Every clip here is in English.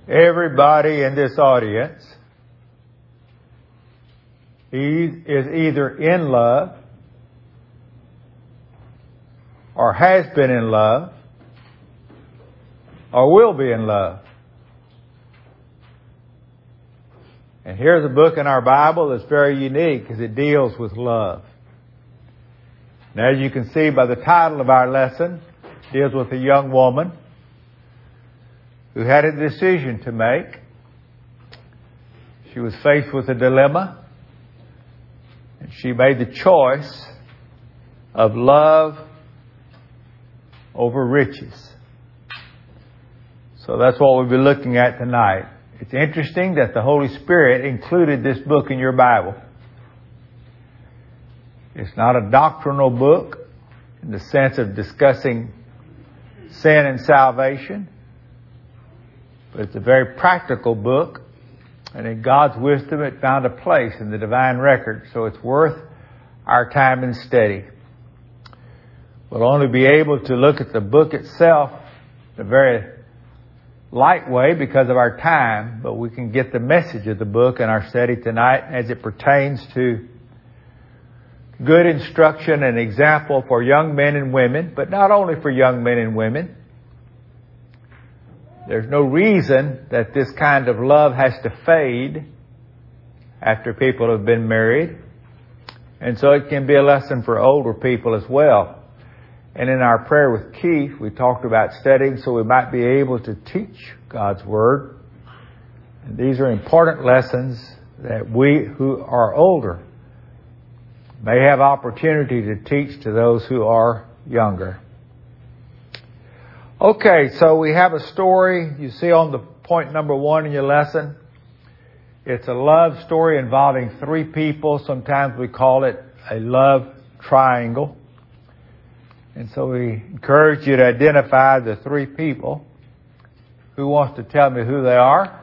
Everybody in this audience is either in love or has been in love or will be in love. And here's a book in our Bible that's very unique because it deals with love. And as you can see by the title of our lesson, it deals with a young woman who had a decision to make. She was faced with a dilemma, and she made the choice of love over riches. So that's what we'll be looking at tonight. It's interesting that the Holy Spirit included this book in your Bible. It's not a doctrinal book in the sense of discussing sin and salvation, but it's a very practical book, and in God's wisdom it found a place in the divine record, so it's worth our time and study. We'll only be able to look at the book itself in a very light way because of our time, but we can get the message of the book in our study tonight as it pertains to good instruction and example for young men and women, but not only for young men and women. There's no reason that this kind of love has to fade after people have been married. And so it can be a lesson for older people as well. And in our prayer with Keith, we talked about studying so we might be able to teach God's Word. And these are important lessons that we who are older may have opportunity to teach to those who are younger. Okay, so we have a story you see on the point number 1 in your lesson. It's a love story involving 3 people. Sometimes we call it a love triangle. And so we encourage you to identify the 3 people. Who wants to tell me who they are?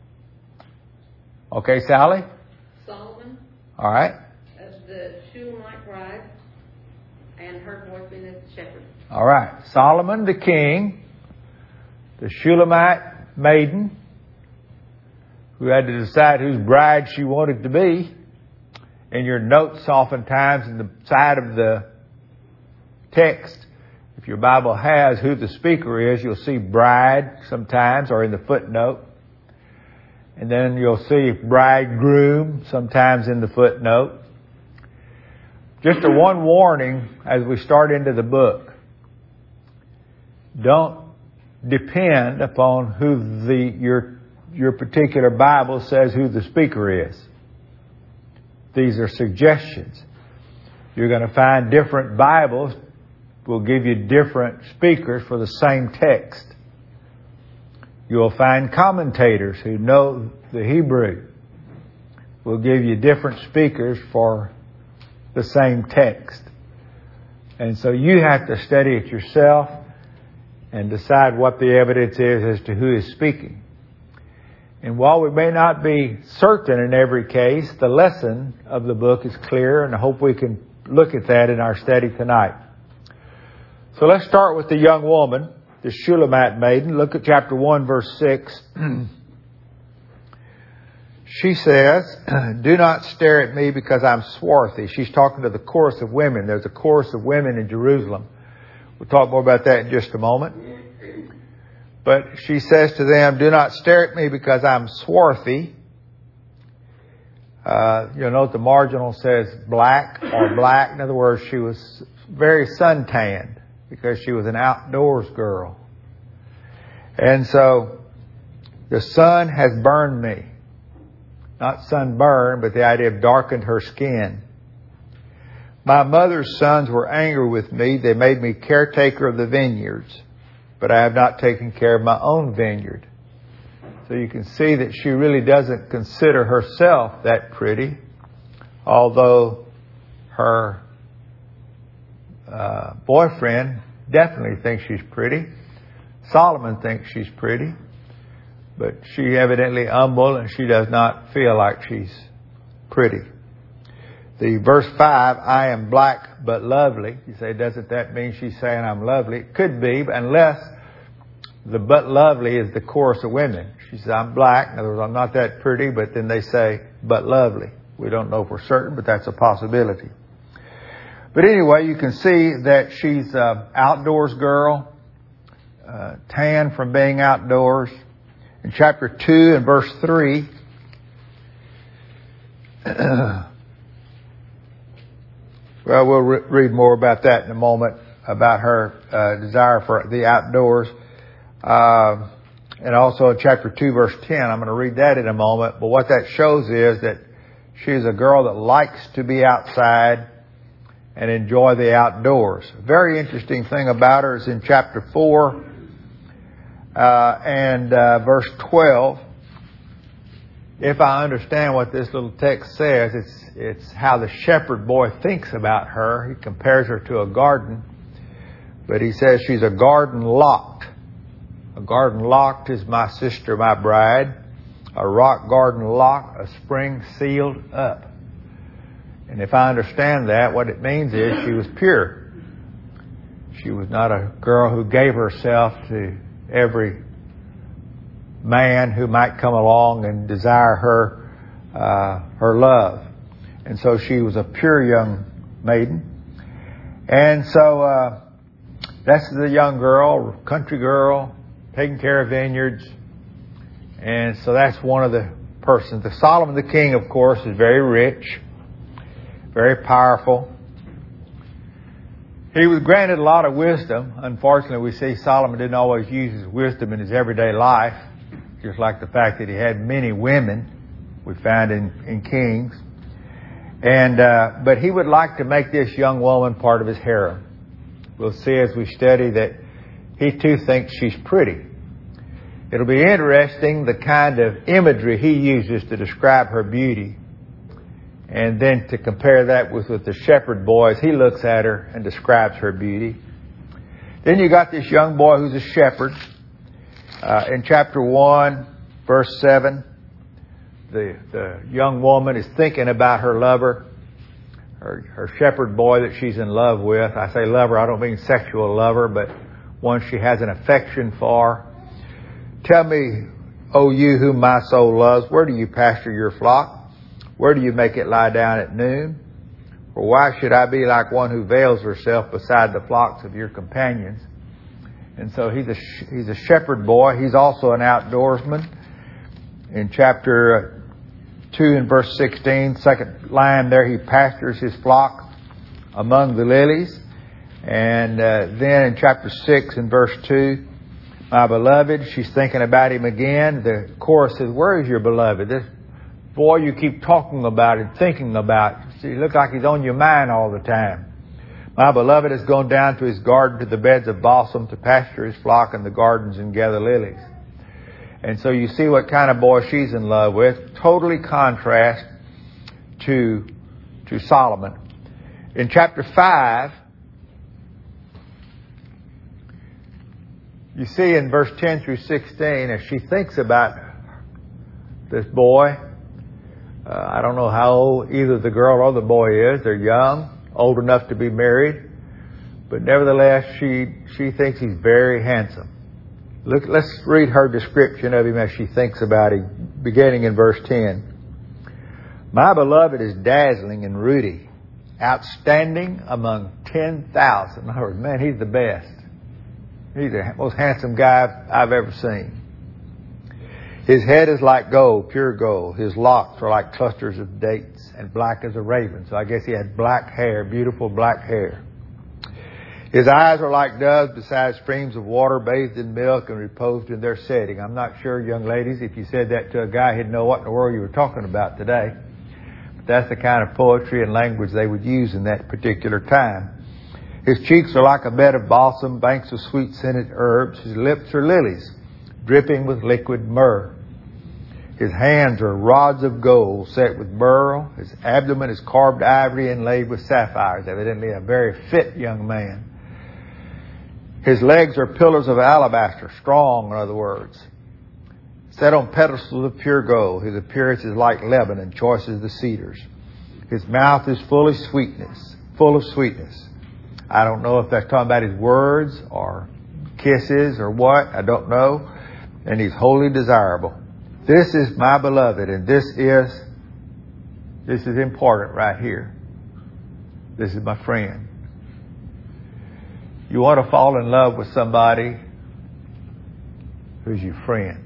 Okay, Sally? Solomon. All right. The Shulamite bride and her boyfriend is the shepherd. All right. Solomon the king, the Shulamite maiden, who had to decide whose bride she wanted to be. In your notes, oftentimes, in the side of the text, if your Bible has who the speaker is, you'll see bride sometimes, or in the footnote. And then you'll see bridegroom sometimes in the footnote. Just a one warning as we start into the book. Don't depend upon who your particular Bible says who the speaker is. These are suggestions. You're going to find different Bibles will give you different speakers for the same text. You'll find commentators who know the Hebrew will give you different speakers for the same text. And so you have to study it yourself and decide what the evidence is as to who is speaking. And while we may not be certain in every case, the lesson of the book is clear, and I hope we can look at that in our study tonight. So let's start with the young woman, the Shulamite maiden. Look at chapter 1, verse 6. She says, "Do not stare at me because I'm swarthy." She's talking to the chorus of women. There's a chorus of women in Jerusalem. We'll talk more about that in just a moment. But she says to them, "Do not stare at me because I'm swarthy." You'll note the marginal says black or black. In other words, she was very suntanned because she was an outdoors girl. And so the sun has burned me. Not sunburn, but the idea of darkened her skin. My mother's sons were angry with me. They made me caretaker of the vineyards, but I have not taken care of my own vineyard. So you can see that she really doesn't consider herself that pretty, although her boyfriend definitely thinks she's pretty. Solomon thinks she's pretty, but she evidently humble and she does not feel like she's pretty. The verse 5, "I am black but lovely." You say, doesn't that mean she's saying I'm lovely? It could be, unless the but lovely is the chorus of women. She says, I'm black. In other words, I'm not that pretty, but then they say, but lovely. We don't know for certain, but that's a possibility. But anyway, you can see that she's an outdoors girl, tan from being outdoors. In chapter 2 and verse 3, well, we'll read more about that in a moment, about her desire for the outdoors. And also in chapter 2, verse 10, I'm going to read that in a moment. But what that shows is that she's a girl that likes to be outside and enjoy the outdoors. A very interesting thing about her is in chapter 4 and verse 12. If I understand what this little text says, it's how the shepherd boy thinks about her. He compares her to a garden, but he says she's a garden locked. A garden locked is my sister, my bride. A rock garden locked, a spring sealed up. And if I understand that, what it means is she was pure. She was not a girl who gave herself to every man who might come along and desire her love. And so she was a pure young maiden. And so that's the young girl, country girl, taking care of vineyards. And so that's one of the persons. The Solomon the king, of course, is very rich, very powerful. He was granted a lot of wisdom. Unfortunately, we see Solomon didn't always use his wisdom in his everyday life, just like the fact that he had many women we find in Kings. And but he would like to make this young woman part of his harem. We'll see as we study that he too thinks she's pretty. It'll be interesting the kind of imagery he uses to describe her beauty. And then to compare that with the shepherd boy as he looks at her and describes her beauty. Then you got this young boy who's a shepherd. In chapter 1, verse 7, the young woman is thinking about her lover, her shepherd boy that she's in love with. I say lover, I don't mean sexual lover, but one she has an affection for. Tell me, O you whom my soul loves, where do you pasture your flock? Where do you make it lie down at noon? For why should I be like one who veils herself beside the flocks of your companions? And so he's a shepherd boy. He's also an outdoorsman. In chapter 2 and verse 16, second line there, he pastures his flock among the lilies. And then in chapter 6 and verse 2, my beloved, she's thinking about him again. The chorus says, where is your beloved? This boy you keep talking about and thinking about. He looks like he's on your mind all the time. My beloved has gone down to his garden, to the beds of balsam, to pasture his flock in the gardens and gather lilies. And so you see what kind of boy she's in love with. Totally contrast to Solomon. In chapter 5, you see in verse 10 through 16, as she thinks about this boy, I don't know how old either the girl or the boy is. They're young, old enough to be married. But nevertheless, she thinks he's very handsome. Let's read her description of him as she thinks about him, beginning in verse 10. My beloved is dazzling and ruddy, outstanding among 10,000. In other words, man, he's the best. He's the most handsome guy I've ever seen. His head is like gold, pure gold. His locks are like clusters of dates and black as a raven. So I guess he had black hair, beautiful black hair. His eyes are like doves beside streams of water, bathed in milk and reposed in their setting. I'm not sure, young ladies, if you said that to a guy, he'd know what in the world you were talking about today. But that's the kind of poetry and language they would use in that particular time. His cheeks are like a bed of balsam, banks of sweet-scented herbs. His lips are lilies, dripping with liquid myrrh. His hands are rods of gold set with beryl. His abdomen is carved ivory inlaid with sapphires. Evidently a very fit young man. His legs are pillars of alabaster, strong in other words, set on pedestals of pure gold. His appearance is like Lebanon, choice as the cedars. His mouth is full of sweetness. I don't know if that's talking about his words or kisses or what, I don't know. And he's wholly desirable. This is my beloved, and this is important right here. This is my friend. You want to fall in love with somebody who's your friend.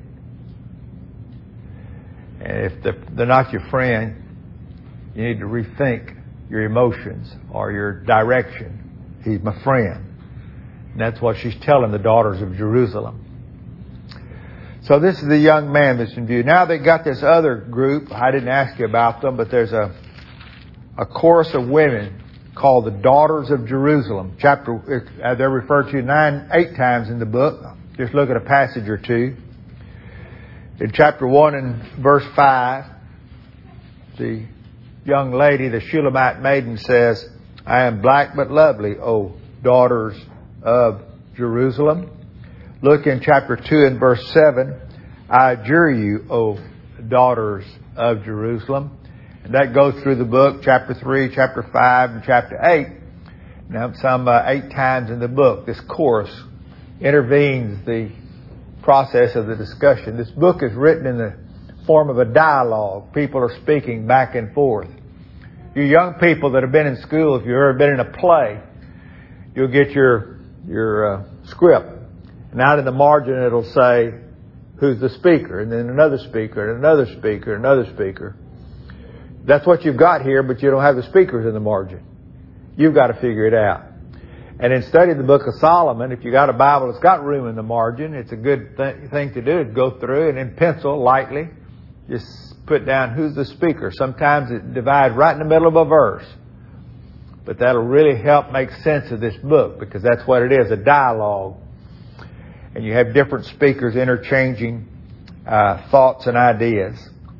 And if they're not your friend, you need to rethink your emotions or your direction. He's my friend. And that's what she's telling the daughters of Jerusalem. So this is the young man that's in view. Now they got this other group. I didn't ask you about them, but there's a chorus of women called the Daughters of Jerusalem. They're referred to 8 times in the book. Just look at a passage or two. In chapter 1 and verse 5, the young lady, the Shulamite maiden, says, I am black but lovely, O daughters of Jerusalem. Look in chapter 2 and verse 7, I adjure you, O daughters of Jerusalem. And that goes through the book, chapter 3, chapter 5, and chapter 8. Now, some 8 times in the book, this chorus intervenes the process of the discussion. This book is written in the form of a dialogue. People are speaking back and forth. You young people that have been in school, if you've ever been in a play, you'll get your script. And out in the margin it'll say who's the speaker, and then another speaker, and another speaker, and another speaker. That's what you've got here, but you don't have the speakers in the margin. You've got to figure it out. And in studying the book of Solomon, if you got a Bible that's got room in the margin, it's a good thing to do, is go through and in pencil, lightly, just put down who's the speaker. Sometimes it divides right in the middle of a verse. But that'll really help make sense of this book, because that's what it is, a dialogue. And you have different speakers interchanging thoughts and ideas.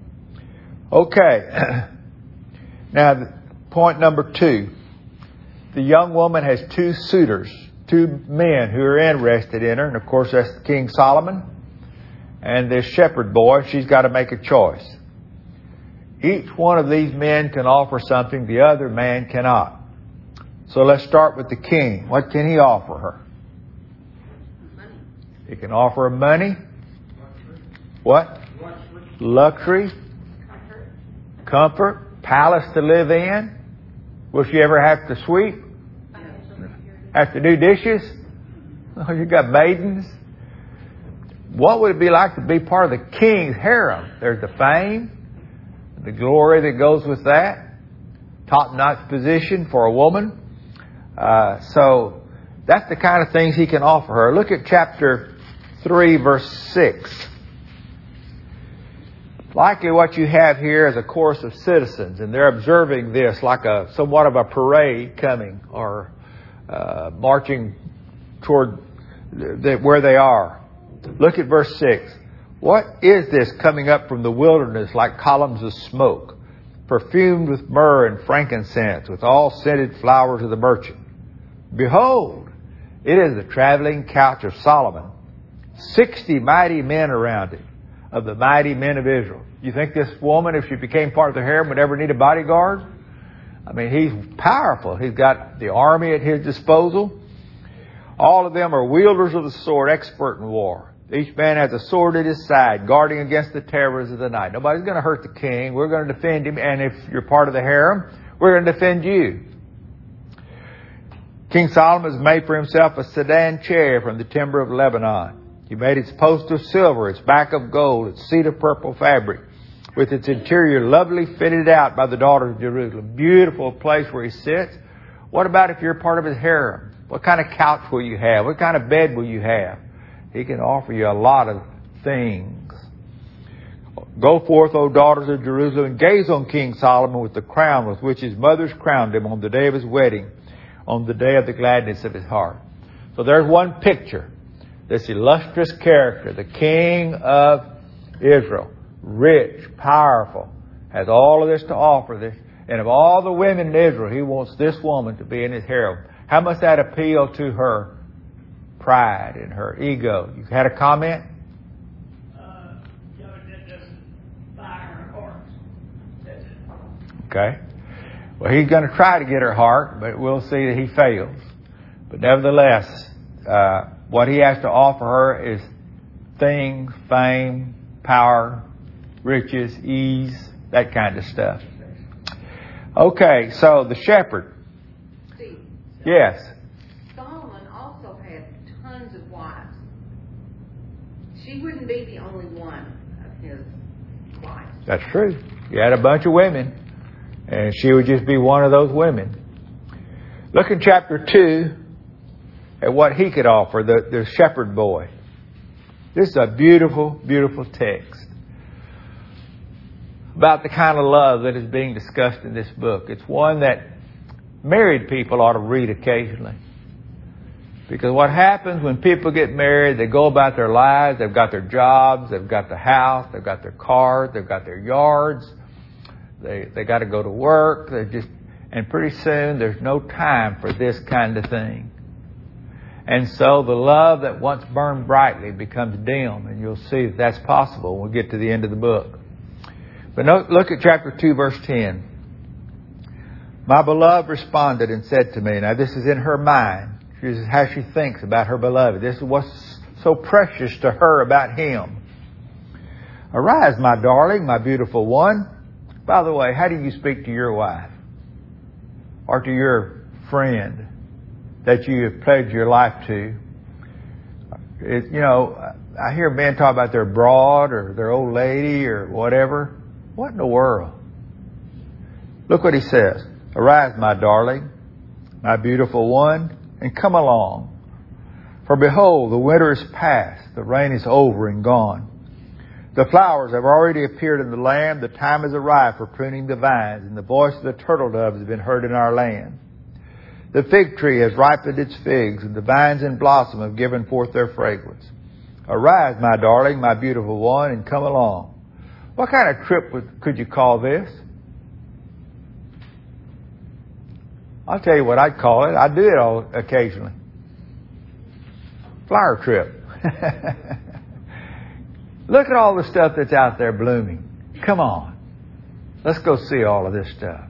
Okay. Now, point number 2. The young woman has 2 suitors, 2 men who are interested in her. And of course, that's King Solomon and this shepherd boy. She's got to make a choice. Each one of these men can offer something the other man cannot. So let's start with the king. What can he offer her? Money. He can offer her money. What? Luxury. Comfort. Palace to live in. Will she ever have to sweep? Have to do dishes? Oh, you got maidens. What would it be like to be part of the king's harem? There's the fame, the glory that goes with that. Top-notch position for a woman. So that's the kind of things he can offer her. Look at chapter 3, verse 6. Likely what you have here is a chorus of citizens, and they're observing this like somewhat of a parade coming, or marching toward where they are. Look at verse 6. What is this coming up from the wilderness like columns of smoke, perfumed with myrrh and frankincense, with all scented flowers of the merchant? Behold, it is the traveling couch of Solomon. 60 mighty men around it, of the mighty men of Israel. You think this woman, if she became part of the harem, would ever need a bodyguard? I mean, he's powerful. He's got the army at his disposal. All of them are wielders of the sword, expert in war. Each man has a sword at his side, guarding against the terrors of the night. Nobody's going to hurt the king. We're going to defend him. And if you're part of the harem, we're going to defend you. King Solomon has made for himself a sedan chair from the timber of Lebanon. He made its post of silver, its back of gold, its seat of purple fabric, with its interior lovely fitted out by the daughters of Jerusalem. Beautiful place where he sits. What about if you're part of his harem? What kind of couch will you have? What kind of bed will you have? He can offer you a lot of things. Go forth, O daughters of Jerusalem, and gaze on King Solomon with the crown with which his mothers crowned him on the day of his wedding, on the day of the gladness of his heart. So there's one picture. This illustrious character, the king of Israel, rich, powerful, has all of this to offer. This, and of all the women in Israel, he wants this woman to be in his harem. How must that appeal to her pride and her ego? You had a comment? That doesn't buy her heart. That's it. Okay. Well, he's going to try to get her heart, but we'll see that he fails. But nevertheless, what he has to offer her is things, fame, power, riches, ease, that kind of stuff. Okay, so the shepherd. Steve. Yes. Solomon also had tons of wives. She wouldn't be the only one of his wives. That's true. He had a bunch of women, and she would just be one of those women. Look in chapter 2 at what he could offer, the shepherd boy. This is a beautiful, beautiful text about the kind of love that is being discussed in this book. It's one that married people ought to read occasionally. Because what happens when people get married, they go about their lives, they've got their jobs, they've got the house, they've got their cars, they've got their yards, they got to go to work, and pretty soon there's no time for this kind of thing. And so the love that once burned brightly becomes dim, and you'll see that that's possible when we get to the end of the book. But look at chapter 2, verse 10. My beloved responded and said to me, now this is in her mind. This is how she thinks about her beloved. This is what's so precious to her about him. Arise, my darling, my beautiful one. By the way, how do you speak to your wife? Or to your friend that you have pledged your life to? I hear men talk about their broad or their old lady or whatever. What in the world? Look what he says. Arise, my darling, my beautiful one, and come along. For behold, the winter is past, the rain is over and gone. The flowers have already appeared in the land, the time has arrived for pruning the vines, and the voice of the turtle doves has been heard in our land. The fig tree has ripened its figs, and the vines in blossom have given forth their fragrance. Arise, my darling, my beautiful one, and come along. What kind of trip could you call this? I'll tell you what I'd call it. I do it occasionally. Flower trip. Look at all the stuff that's out there blooming. Come on. Let's go see all of this stuff.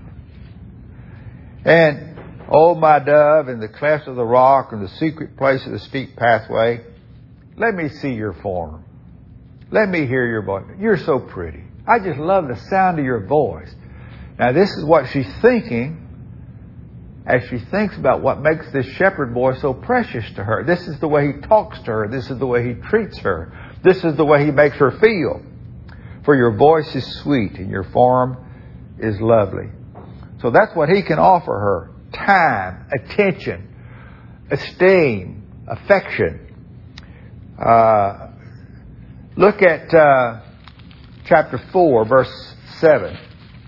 And, oh, my dove, in the cleft of the rock, and the secret place of the steep pathway, let me see your form. Let me hear your voice. You're so pretty. I just love the sound of your voice. Now, this is what she's thinking as she thinks about what makes this shepherd boy so precious to her. This is the way he talks to her. This is the way he treats her. This is the way he makes her feel. For your voice is sweet and your form is lovely. So that's what he can offer her. Time, attention, esteem, affection. Look at chapter 4, verse 7.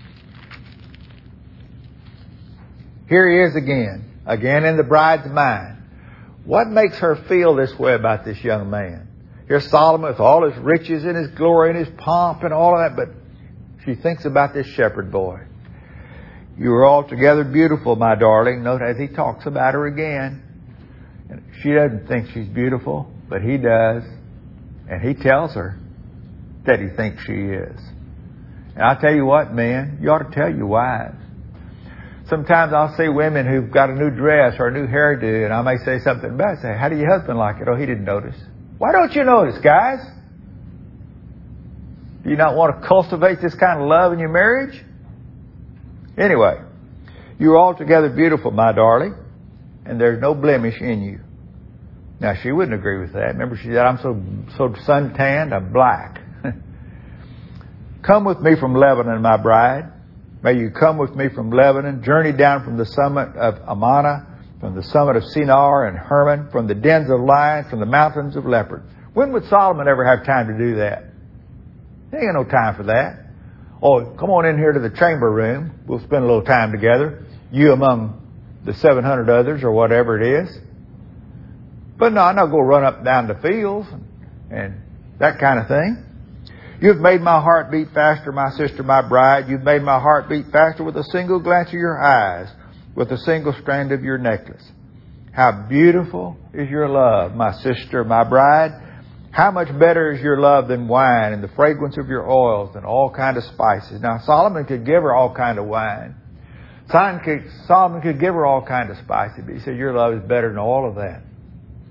Here he is again in the bride's mind. What makes her feel this way about this young man? Here's Solomon with all his riches and his glory and his pomp and all of that, but she thinks about this shepherd boy. You are altogether beautiful, my darling. Note as he talks about her again. She doesn't think she's beautiful, but he does. And he tells her that he thinks she is. And I'll tell you what, men, you ought to tell your wives. Sometimes I'll see women who've got a new dress or a new hairdo, and I may say something about it. Say, how do your husband like it? Oh, he didn't notice. Why don't you notice, guys? Do you not want to cultivate this kind of love in your marriage? Anyway, you're altogether beautiful, my darling, and there's no blemish in you. Now, she wouldn't agree with that. Remember, she said, I'm so suntanned, I'm black. Come with me from Lebanon, my bride. May you come with me from Lebanon, journey down from the summit of Amana, from the summit of Sinar and Hermon, from the dens of lions, from the mountains of leopards. When would Solomon ever have time to do that? He ain't got no time for that. Oh, come on in here to the chamber room. We'll spend a little time together. You among the 700 others or whatever it is. But no, I'm not going to run up and down the fields and that kind of thing. You've made my heart beat faster, my sister, my bride. You've made my heart beat faster with a single glance of your eyes, with a single strand of your necklace. How beautiful is your love, my sister, my bride. How much better is your love than wine, and the fragrance of your oils than all kind of spices. Now, Solomon could give her all kind of wine. Solomon could give her all kind of spices, but he said, your love is better than all of that.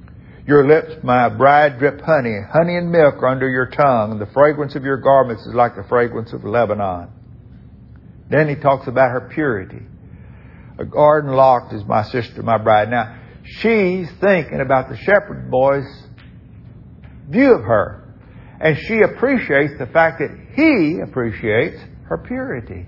Your lips, my bride, drip honey. Honey and milk are under your tongue, and the fragrance of your garments is like the fragrance of Lebanon. Then he talks about her purity. A garden locked is my sister, my bride. Now, she's thinking about the shepherd boy's view of her. And she appreciates the fact that he appreciates her purity.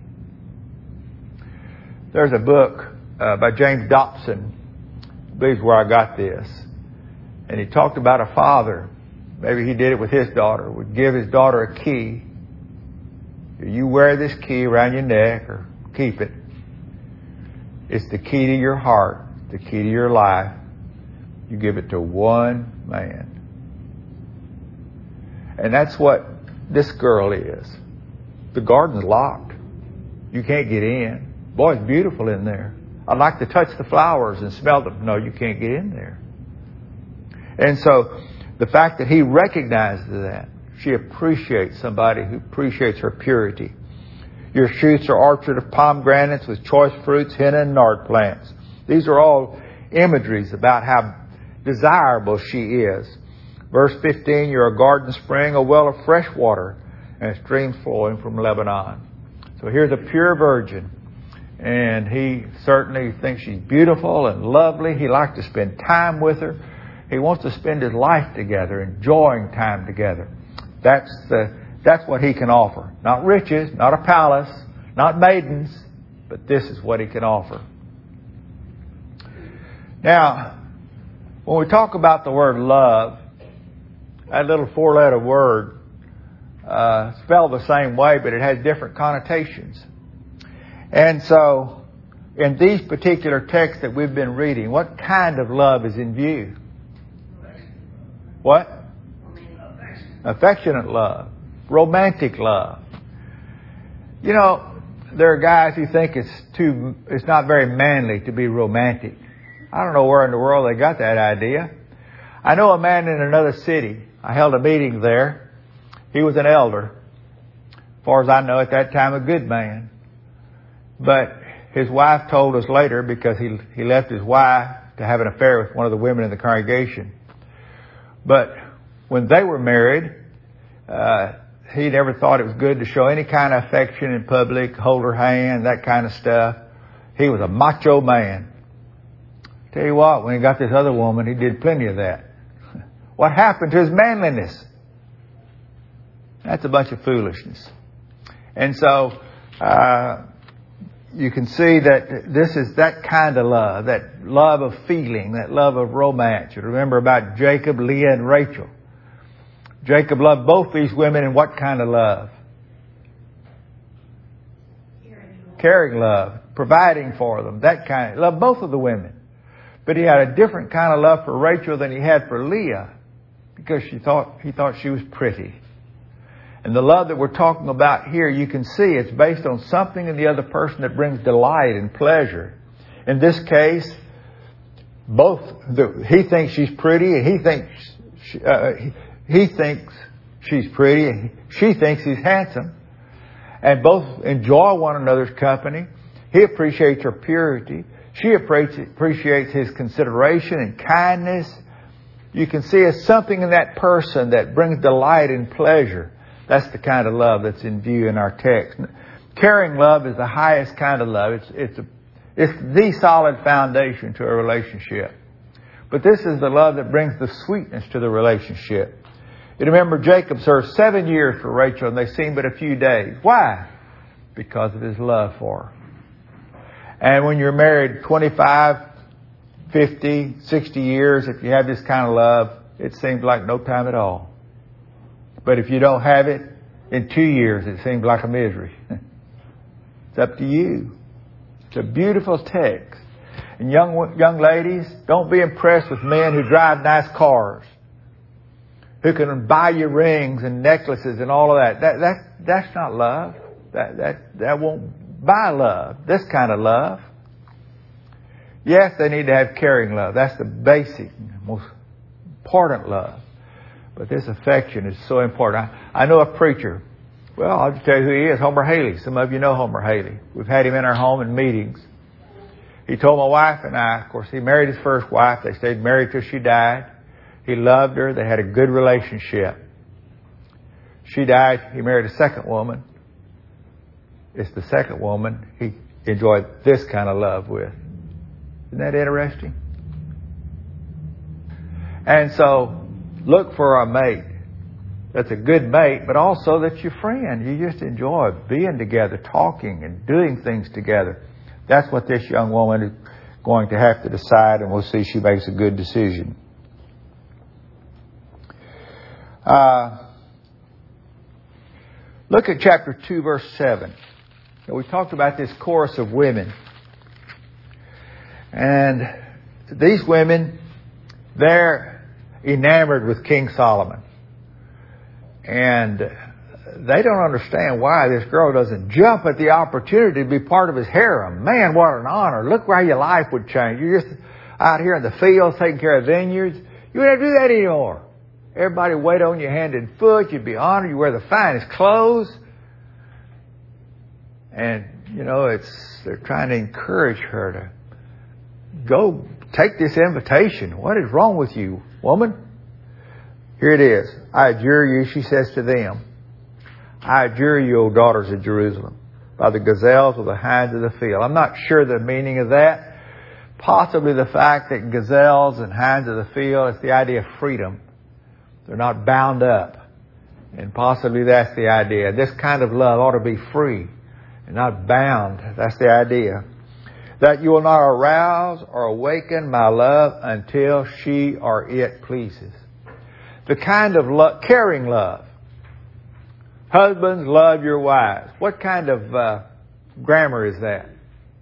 There's a book by James Dobson. I believe is where I got this. And he talked about a father. Maybe he did it with his daughter. Would give his daughter a key. You wear this key around your neck or keep it. It's the key to your heart, the key to your life. You give it to one man. And that's what this girl is. The garden's locked. You can't get in. Boy, it's beautiful in there. I'd like to touch the flowers and smell them. No, you can't get in there. And so the fact that he recognizes that, she appreciates somebody who appreciates her purity. Your shoots are orchard of pomegranates with choice fruits, henna and nard plants. These are all imageries about how desirable she is. Verse 15, you're a garden spring, a well of fresh water, and streams flowing from Lebanon. So here's a pure virgin. And he certainly thinks she's beautiful and lovely. He likes to spend time with her. He wants to spend his life together, enjoying time together. That's what he can offer. Not riches, not a palace, not maidens, but this is what he can offer. Now, when we talk about the word love, that little 4-letter word spelled the same way, but it has different connotations. And so, in these particular texts that we've been reading, what kind of love is in view? What? Affectionate love. Romantic love. You know, there are guys who think it's not very manly to be romantic. I don't know where in the world they got that idea. I know a man in another city. I held a meeting there. He was an elder. As far as I know, at that time, a good man. But his wife told us later, because he left his wife to have an affair with one of the women in the congregation. But when they were married, he never thought it was good to show any kind of affection in public, hold her hand, that kind of stuff. He was a macho man. Tell you what, when he got this other woman, he did plenty of that. What happened to his manliness? That's a bunch of foolishness. And so, you can see that this is that kind of love, that love of feeling, that love of romance. You remember about Jacob, Leah, and Rachel. Jacob loved both these women in what kind of love? Caring love, providing for them, that kind of love. Both of the women. But he had a different kind of love for Rachel than he had for Leah, because he thought she was pretty. And the love that we're talking about here, you can see it's based on something in the other person that brings delight and pleasure. In this case, he thinks she's pretty, and he thinks she's pretty, and she thinks he's handsome. And both enjoy one another's company. He appreciates her purity. She appreciates his consideration and kindness. You can see it's something in that person that brings delight and pleasure. That's the kind of love that's in view in our text. Caring love is the highest kind of love. It's the solid foundation to a relationship. But this is the love that brings the sweetness to the relationship. You remember Jacob served 7 years for Rachel, and they seemed but a few days. Why? Because of his love for her. And when you're married 25, 50, 60 years, if you have this kind of love, it seems like no time at all. But if you don't have it, in 2 years, it seems like a misery. It's up to you. It's a beautiful text. And young ladies, don't be impressed with men who drive nice cars, who can buy you rings and necklaces and all of that. That's not love. That won't buy love. This kind of love. Yes, they need to have caring love. That's the basic, most important love. But this affection is so important. I know a preacher. Well, I'll just tell you who he is, Homer Haley. Some of you know Homer Haley. We've had him in our home in meetings. He told my wife and I, of course, he married his first wife. They stayed married till she died. He loved her. They had a good relationship. She died. He married a second woman. It's the second woman he enjoyed this kind of love with. Isn't that interesting? And so, look for a mate that's a good mate, but also that's your friend. You just enjoy being together, talking and doing things together. That's what this young woman is going to have to decide, and we'll see she makes a good decision. Look at chapter 2, verse 7. Now, we talked about this chorus of women. And these women, they're enamored with King Solomon. And they don't understand why this girl doesn't jump at the opportunity to be part of his harem. Man, what an honor. Look how your life would change. You're just out here in the fields taking care of vineyards. You wouldn't have to do that anymore. Everybody wait on you hand and foot. You'd be honored. You wear the finest clothes. And, you know, they're trying to encourage her to go take this invitation. What is wrong with you, woman? Here it is. I adjure you, she says to them, I adjure you, O daughters of Jerusalem, by the gazelles or the hinds of the field. I'm not sure the meaning of that. Possibly the fact that gazelles and hinds of the field is the idea of freedom. They're not bound up. And possibly that's the idea. This kind of love ought to be free and not bound. That's the idea. That you will not arouse or awaken my love until she or it pleases. The kind of love, caring love. Husbands, love your wives. What kind of grammar is that?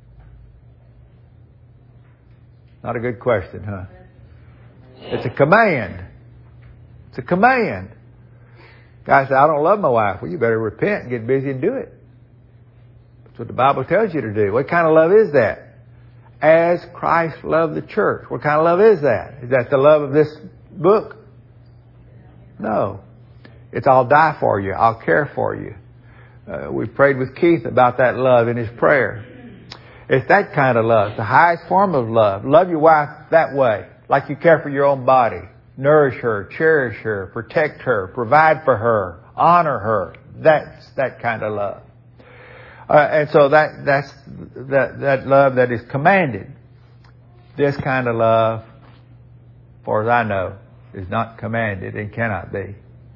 Not a good question, huh? It's a command. It's a command. Guy said, I don't love my wife. Well, you better repent and get busy and do it. That's what the Bible tells you to do. What kind of love is that? As Christ loved the church. What kind of love is that? Is that the love of this book? No. It's I'll die for you. I'll care for you. We prayed with Keith about that love in his prayer. It's that kind of love. It's the highest form of love. Love your wife that way. Like you care for your own body. Nourish her, cherish her, protect her, provide for her, honor her. That's that kind of love. And so that's love that is commanded. This kind of love, as far as I know, is not commanded and cannot be.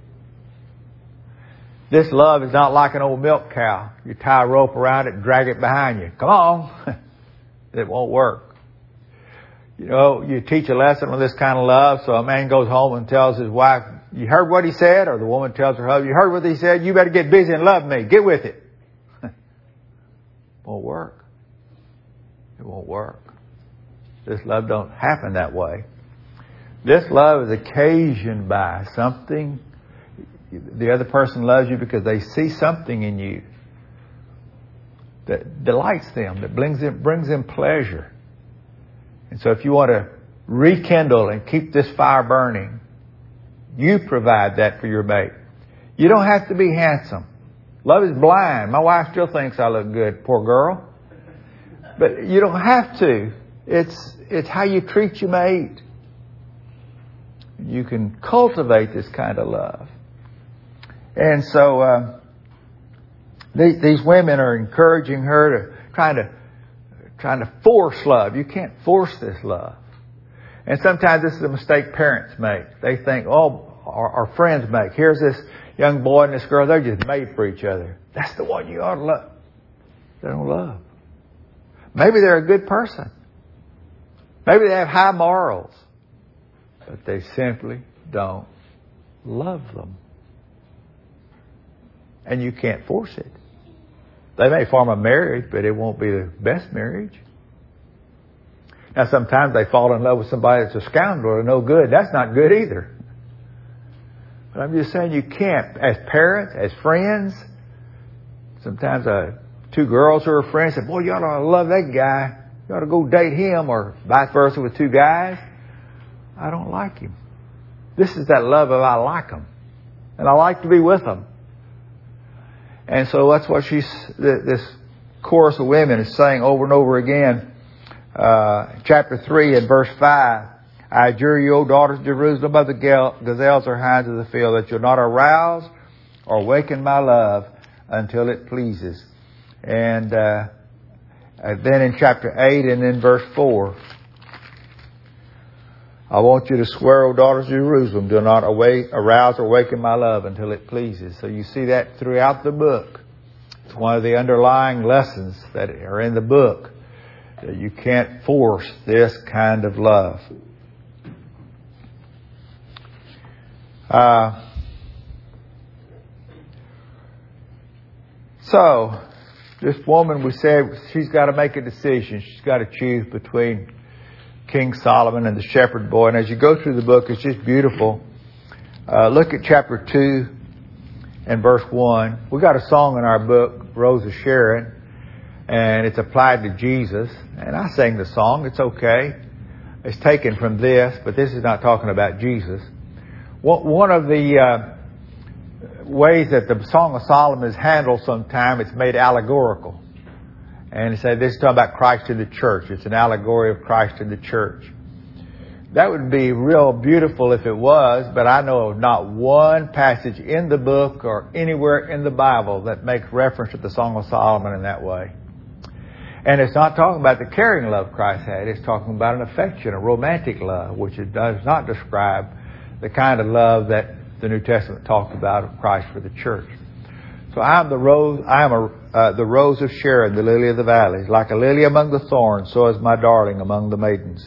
This love is not like an old milk cow. You tie a rope around it and drag it behind you. Come on. It won't work. You know, you teach a lesson on this kind of love, so a man goes home and tells his wife, you heard what he said? Or the woman tells her husband, you heard what he said? You better get busy and love me. Get with it. Won't work. It won't work. This love don't happen that way. This love is occasioned by something. The other person loves you because they see something in you that delights them, that brings them pleasure. And so if you want to rekindle and keep this fire burning, you provide that for your mate. You don't have to be handsome. Love is blind. My wife still thinks I look good, poor girl. But you don't have to. It's how you treat your mate. You can cultivate this kind of love. And so these women are encouraging her to trying to force love. You can't force this love. And sometimes this is a mistake parents make. They think, oh, our friends make. Here's this young boy and this girl. They're just made for each other. That's the one you ought to love. They don't love. Maybe they're a good person. Maybe they have high morals. But they simply don't love them. And you can't force it. They may form a marriage, but it won't be the best marriage. Now, sometimes they fall in love with somebody that's a scoundrel or no good. That's not good either. But I'm just saying you can't. As parents, as friends, sometimes two girls who are friends say, boy, you ought to love that guy. You ought to go date him, or vice versa with two guys. I don't like him. This is that love of I like him. And I like to be with them. And so that's what this chorus of women is saying over and over again. Chapter 3 and verse 5. I adjure you, O daughters of Jerusalem, above the gazelles or hinds of the field, that you'll not arouse or awaken my love until it pleases. And then in chapter 8 and in verse 4, I want you to swear, O daughters of Jerusalem, do not arouse or awaken my love until it pleases. So you see that throughout the book. It's one of the underlying lessons that are in the book, that you can't force this kind of love. So, this woman, we said, she's got to make a decision. She's got to choose between King Solomon and the shepherd boy. And as you go through the book, it's just beautiful. Look at chapter 2 and verse 1. We got a song in our book, Rose of Sharon, and it's applied to Jesus. And I sang the song. It's okay. It's taken from this, but this is not talking about Jesus. One of the ways that the Song of Solomon is handled sometimes, it's made allegorical. And it said this is talking about Christ in the church. It's an allegory of Christ in the church. That would be real beautiful if it was, but I know of not one passage in the book or anywhere in the Bible that makes reference to the Song of Solomon in that way. And it's not talking about the caring love Christ had. It's talking about an affection, a romantic love, which it does not describe the kind of love that the New Testament talked about of Christ for the church. So I am the rose of Sharon, the lily of the valleys. Like a lily among the thorns, so is my darling among the maidens.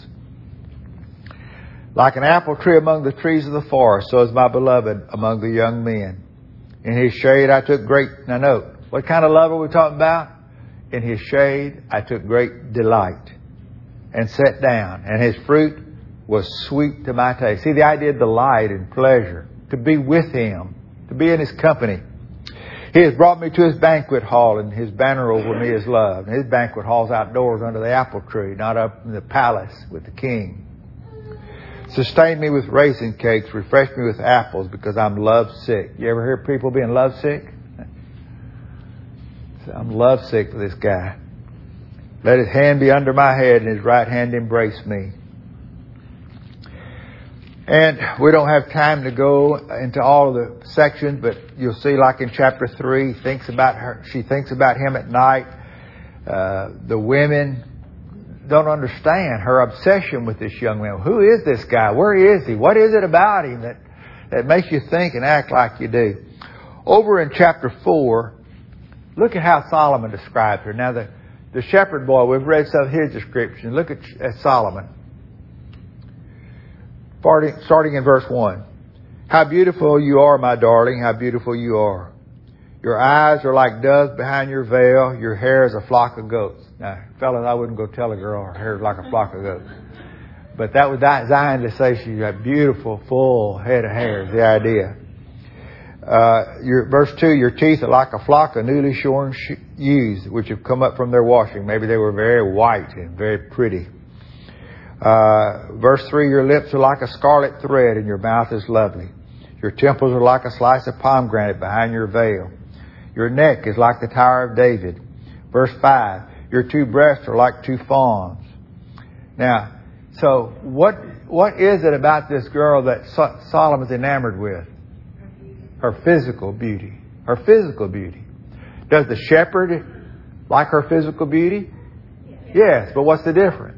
Like an apple tree among the trees of the forest, so is my beloved among the young men. In his shade I took great... Now note, what kind of love are we talking about? In his shade I took great delight and sat down, and his fruit was sweet to my taste. See the idea of delight and pleasure, to be with him, to be in his company. He has brought me to his banquet hall, and his banner over me is love. And his banquet hall's outdoors under the apple tree, not up in the palace with the king. Sustain me with raisin cakes, refresh me with apples, because I'm love sick. You ever hear people being love sick? I'm love sick for this guy. Let his hand be under my head and his right hand embrace me. And we don't have time to go into all of the sections, but you'll see, like in chapter 3, she thinks about him at night. The women don't understand her obsession with this young man. Who is this guy? Where is he? What is it about him that makes you think and act like you do? Over in chapter 4, look at how Solomon describes her. Now, the shepherd boy, we've read some of his description. Look at Solomon. Starting in verse 1. How beautiful you are, my darling, how beautiful you are. Your eyes are like doves behind your veil. Your hair is a flock of goats. Now, fellas, I wouldn't go tell a girl her hair is like a flock of goats. But that was designed to say she's got beautiful, full head of hair is the idea. Verse 2, your teeth are like a flock of newly shorn ewes, which have come up from their washing. Maybe they were very white and very pretty. Verse 3, your lips are like a scarlet thread and your mouth is lovely. Your temples are like a slice of pomegranate behind your veil. Your neck is like the Tower of David. Verse 5, your two breasts are like two fawns. Now, so what is it about this girl that Solomon's enamored with? Her physical beauty. Her physical beauty. Does the shepherd like her physical beauty? Yes, but what's the difference?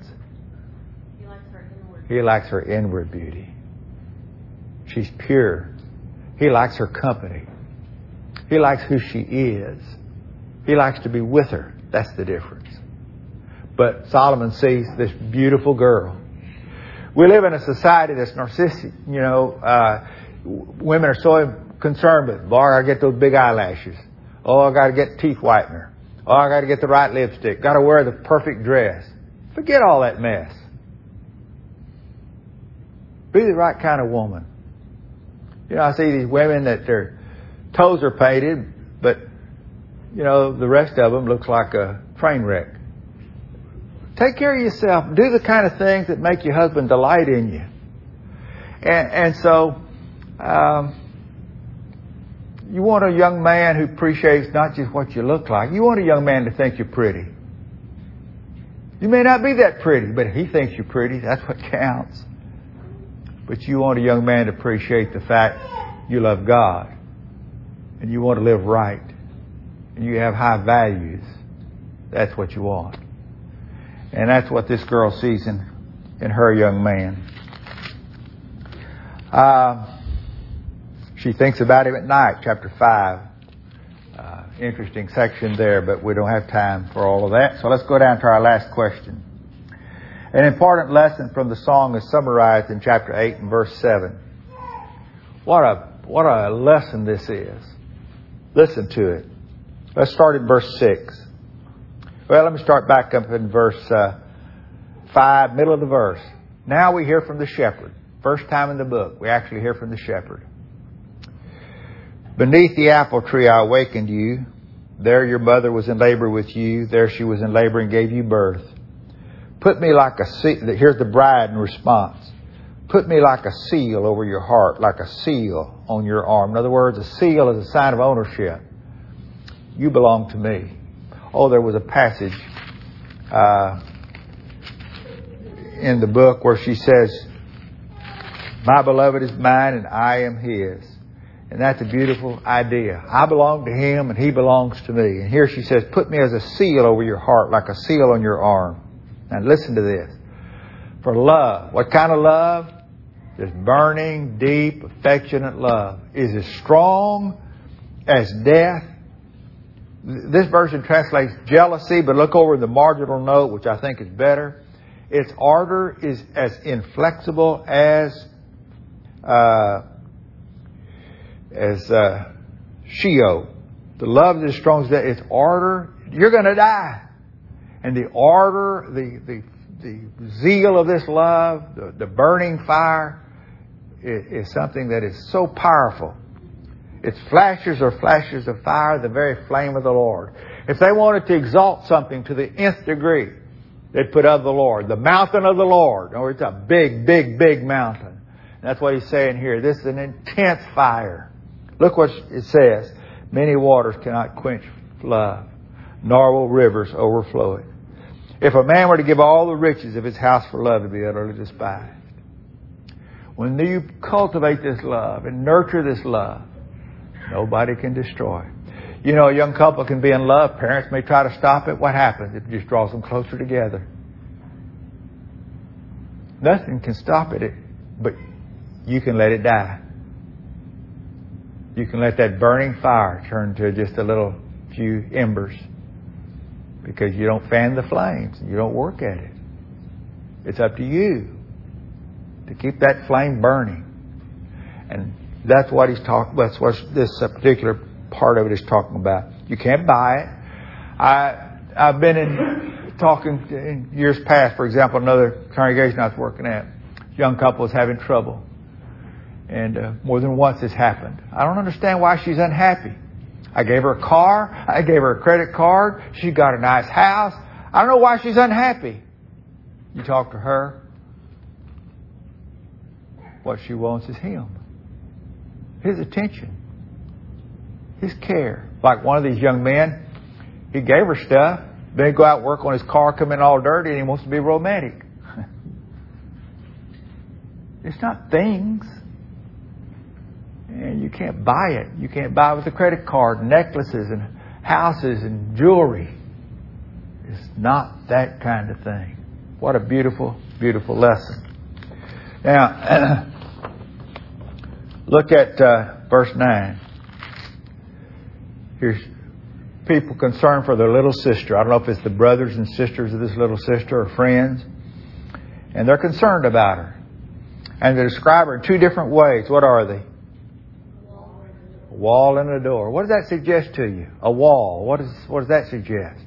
He likes her inward beauty. She's pure. He likes her company. He likes who she is. He likes to be with her. That's the difference. But Solomon sees this beautiful girl. We live in a society that's narcissistic. You know, women are so concerned with, boy, I got to get those big eyelashes. Oh, I got to get teeth whitener. Oh, I got to get the right lipstick. Got to wear the perfect dress. Forget all that mess. Be the right kind of woman. You know, I see these women that their toes are painted, but, you know, the rest of them looks like a train wreck. Take care of yourself. Do the kind of things that make your husband delight in you. And so, you want a young man who appreciates not just what you look like. You want a young man to think you're pretty. You may not be that pretty, but if he thinks you're pretty, that's what counts. but you want a young man to appreciate the fact you love God and you want to live right and you have high values. That's what you want. And that's what this girl sees in her young man. She thinks about him at night, chapter 5. Interesting section there, but we don't have time for all of that. So let's go down to our last question. An important lesson from the song is summarized in chapter 8 and verse 7. What a lesson this is. Listen to it. Let's start at verse 6. Well, let me start back up in verse 5, middle of the verse. Now we hear from the shepherd. First time in the book, we actually hear from the shepherd. Beneath the apple tree I awakened you. There your mother was in labor with you. There she was in labor and gave you birth. Put me like a seal. Here's the bride in response. Put me like a seal over your heart, like a seal on your arm. In other words, a seal is a sign of ownership. You belong to me. Oh, there was a passage in the book where she says, my beloved is mine and I am his. And that's a beautiful idea. I belong to him and he belongs to me. And here she says, put me as a seal over your heart, like a seal on your arm. Now listen to this. For love, what kind of love? This burning, deep, affectionate love is as strong as death. This version translates jealousy, but look over the marginal note, which I think is better. Its ardor is as inflexible as Sheol. The love is as strong as that. Its ardor, you're going to die. And the ardor, the zeal of this love, the burning fire is something that is so powerful. Its flashes are flashes of fire, the very flame of the Lord. If they wanted to exalt something to the nth degree, they'd put of the Lord, the mountain of the Lord. Or it's a big, big, big mountain. And that's what he's saying here. This is an intense fire. Look what it says. Many waters cannot quench love, nor will rivers overflow it. If a man were to give all the riches of his house for love, to be utterly despised. When you cultivate this love and nurture this love, nobody can destroy. You know, a young couple can be in love. Parents may try to stop it. What happens? It just draws them closer together. Nothing can stop it, but you can let it die. You can let that burning fire turn to just a little few embers because you don't fan the flames. You don't work at it. It's up to you to keep that flame burning. And that's what he's talking about. That's what this particular part of it is talking about. You can't buy it. I've been talking in years past, for example, another congregation I was working at. A young couple was having trouble. And more than once it's happened. I don't understand why she's unhappy. I gave her a car. I gave her a credit card. She got a nice house. I don't know why she's unhappy. You talk to her. What she wants is him. His attention. His care. Like one of these young men, he gave her stuff. Then he'd go out and work on his car, come in all dirty, and he wants to be romantic. It's not things. And you can't buy it. You can't buy it with a credit card, necklaces and houses and jewelry. It's not that kind of thing. What a beautiful, beautiful lesson. Now, look at verse 9. Here's people concerned for their little sister. I don't know if it's the brothers and sisters of this little sister or friends. And they're concerned about her. And they describe her in two different ways. What are they? A wall and a door. What does that suggest to you? A wall. What does that suggest?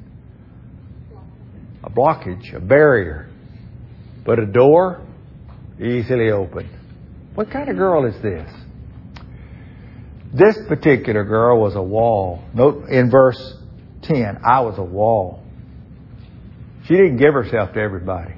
A blockage, a barrier. But a door, easily opened. What kind of girl is this? This particular girl was a wall. Note in verse 10, I was a wall. She didn't give herself to everybody.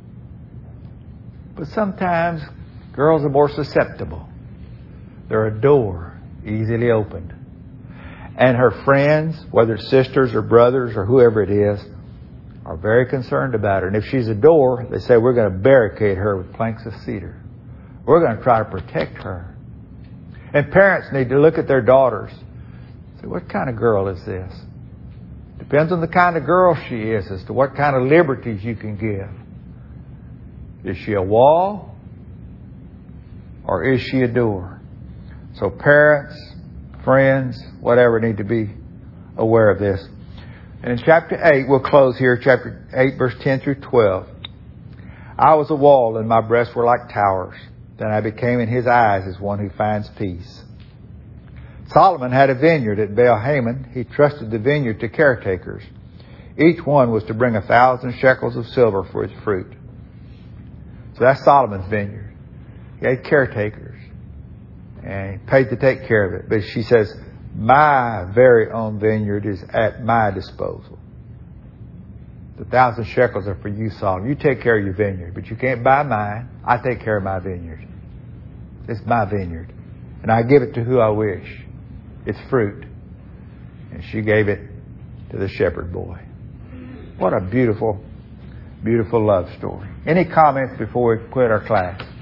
But sometimes girls are more susceptible. They're a door, easily opened. And her friends, whether it's sisters or brothers or whoever it is, are very concerned about her. And if she's a door, they say, we're going to barricade her with planks of cedar. We're going to try to protect her. And parents need to look at their daughters. Say, what kind of girl is this? Depends on the kind of girl she is as to what kind of liberties you can give. Is she a wall? Or is she a door? So parents, friends, whatever, need to be aware of this. And in chapter 8, we'll close here, chapter 8, verse 10 through 12. I was a wall, and my breasts were like towers. Then I became in his eyes as one who finds peace. Solomon had a vineyard at Baal-Hamon. He trusted the vineyard to caretakers. Each one was to bring 1,000 shekels of silver for its fruit. So that's Solomon's vineyard. He had caretakers. And he paid to take care of it. But she says, my very own vineyard is at my disposal. The 1,000 shekels are for you, Solomon. You take care of your vineyard, but you can't buy mine. I take care of my vineyard. It's my vineyard. And I give it to who I wish. It's fruit. And she gave it to the shepherd boy. What a beautiful, beautiful love story. Any comments before we quit our class?